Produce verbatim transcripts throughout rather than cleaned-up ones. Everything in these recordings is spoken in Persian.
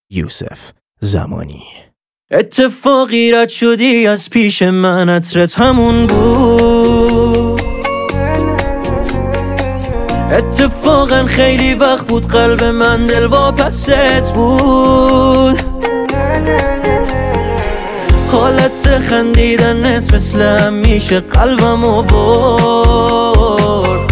یوسف زمانی. اتفاقی رد شدی از پیش من، عطرت همون بود. اتفاقا خیلی وقت بود قلب من دلواپست بود. حالت خندیدنت مثل همیشه قلبمو برد.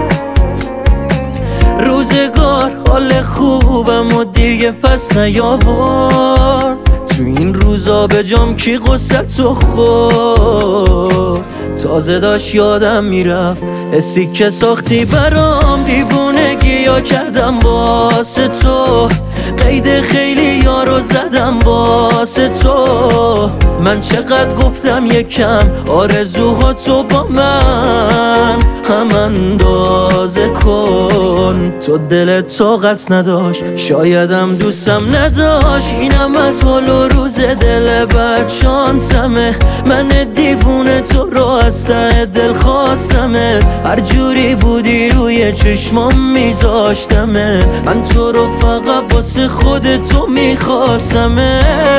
روزگار حال خوبم و دیگه پس نیاورد. تو این روزا به جام کی قصتو خورد. تازه داشت یادم میرفت حسی که ساختی برام، دیوونگی یا کردم واسه تو. قید خیلی یارو زدم واسه تو. من چقدر گفتم یکم آرزوها تو با من هم اندازه کن. تو دلت طاقت نداشت، شایدم دوستم نداشت. اینم از حال و روز دل بد شانسمه. من دیوونه تو رو از ته دل خواستمه. هر جوری بودی روی چشمام میذاشتمه. من تو رو فقط واسه خود تو میخواستمه.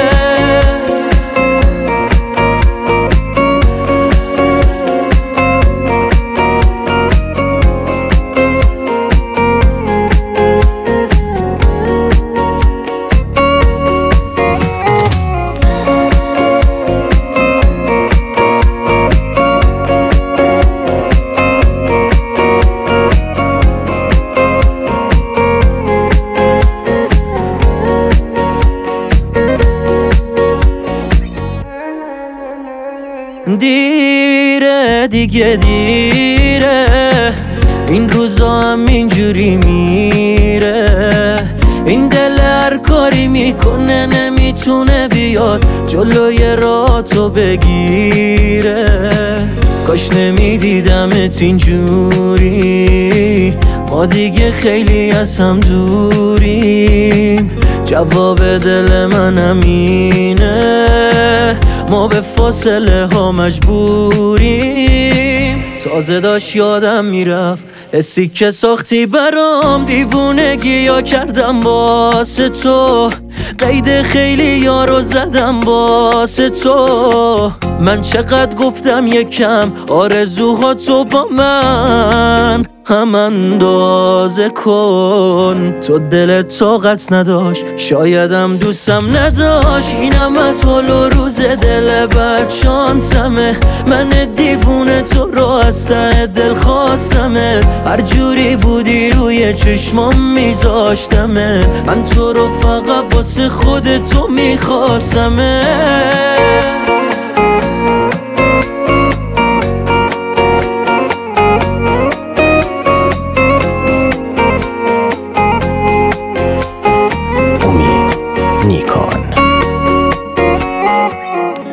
دیره دیگه دیره، این روزا هم اینجوری میره. این دل هر کاری میکنه نمیتونه بیاد جلوی راتو بگیره. کاش نمیدیدمت اینجوری، ما دیگه خیلی از هم دوریم. جواب دل من همینه، ما به فاصله ها مجبوریم. تازه داشت یادم میرفت حسی که ساختی برام، دیوونگی یا کردم واسه تو. قید خیلی یارو زدم واسه تو. من چقدر گفتم یکم آرزوها تو با من هم اندازه کن. تو دلت طاقت نداشت، شایدم دوستم نداشت. اینم از حال و روز دل بد شانسمه. من دیوونه تو رو از ته دل خواستمه. هر جوری بودی روی چشمام میذاشتمه. من تو رو فقط واسه خود تو میخواستمه. امید نیکان.